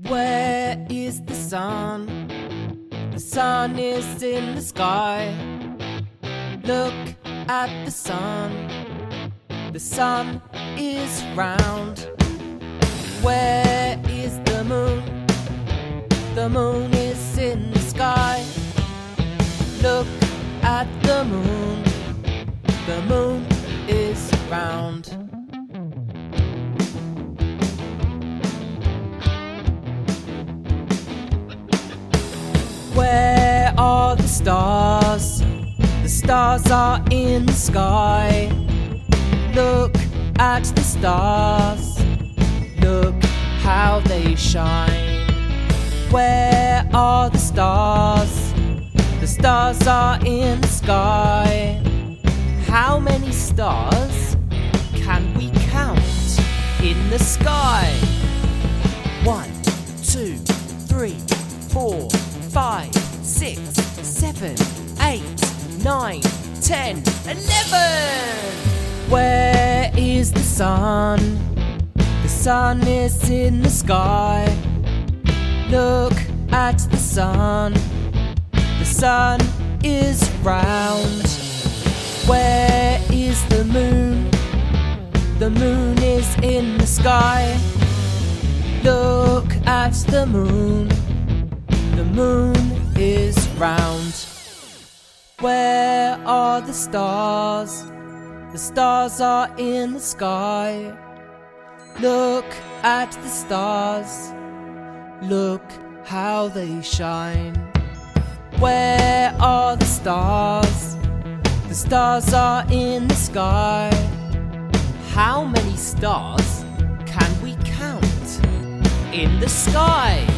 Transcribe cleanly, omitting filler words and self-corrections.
Where is the sun? The sun is in the sky. Look at the sun. The sun is round. Where is the moon? The moon is in the sky. Look at the moon. The moon is round. Where are the stars? The stars are in the sky. Look at the stars. Look how they shine. Where are the stars? The stars are in the sky. How many stars can we count in the sky? 1, 2, 3, 4, 5, 6, 7, 8, 9, 10, 11! Where is the sun? The sun is in the sky. Look at the sun. The sun is round. Where is the moon? The moon is in the sky. Look at the moon. The moon is round. Where are the stars? The stars are in the sky. Look at the stars. Look how they shine. Where are the stars? The stars are in the sky. How many stars can we count in the sky?